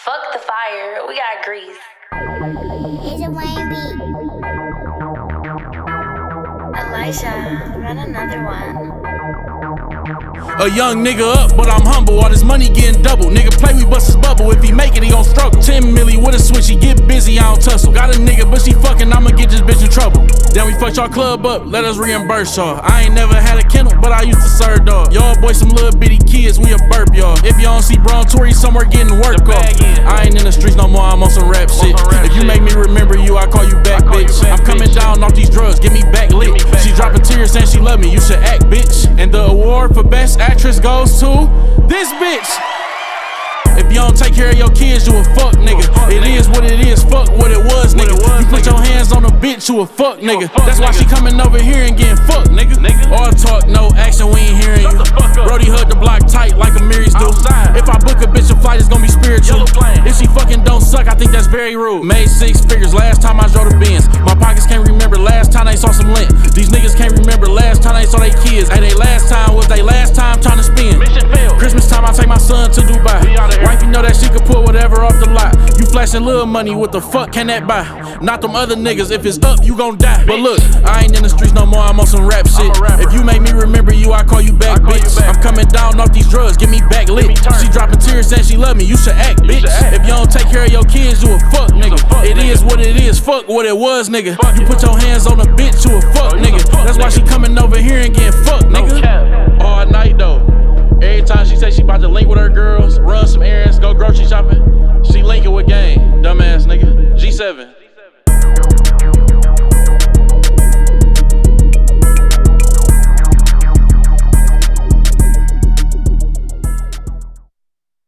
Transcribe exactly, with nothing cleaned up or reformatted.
Fuck the fire, we got grease. It's a Wayne beat. Elijah, run another one. A young nigga up, but I'm humble. All this money getting double. Nigga play, we bust his bubble. If he make it, he gon' struggle. Ten milli with a switch, he get busy, I don't tussle. Got a nigga, but she fucking, I'ma get this bitch in trouble. Then we fucked y'all club up, let us reimburse y'all. I ain't never had a kennel, but I used to serve dog. Y'all boys some little bitty kids, we a burp y'all. If y'all don't see bro on tour, he somewhere getting work off. I ain't in the streets no more, I'm on some rap shit. If you make me remember you, I call you back, bitch. I'm coming down off these drugs, get me back lit. She dropping tears saying she love me, you should act, bitch. And the award for best actress goes to this bitch. If you don't take care of your kids, you a fuck nigga. It is what it is, fuck what it was, nigga. You put your hands on a bitch, you a fuck nigga. That's why she coming over here and getting fucked, nigga. All talk, no action, we ain't hearing you. Brody hood the block tight like a Marys do. If I book a bitch a flight, it's gonna be spiritual. If she fucking don't suck, I think that's very rude. Made six figures last time I drove the Benz. My pockets can't remember last time they saw some lint. These niggas can't remember last time they saw they kids. Hey, they last time was they last time trying to spend. Christmas time I take my son to Dubai. Wifey know that she could pull whatever off the lot. You flashing little money, what the fuck can that buy? Not them other niggas, if it's up, you gon' die. But look, I ain't in the streets no more, I'm on some rap shit. If you make me remember you, I call you back, bitch. I'm coming down off these drugs, get me back lit. She dropping tears saying she love me, you should act, bitch. If you don't take care of your kids, you a fuck nigga. It is what it is, fuck what it was, nigga. You put your hands on a bitch, you a fuck nigga. That's why she coming over here and getting fucked, nigga. All night though. Every time she say she about to link with her girls, run some errands, go grocery shopping, she linking with gang, dumbass nigga. G seven.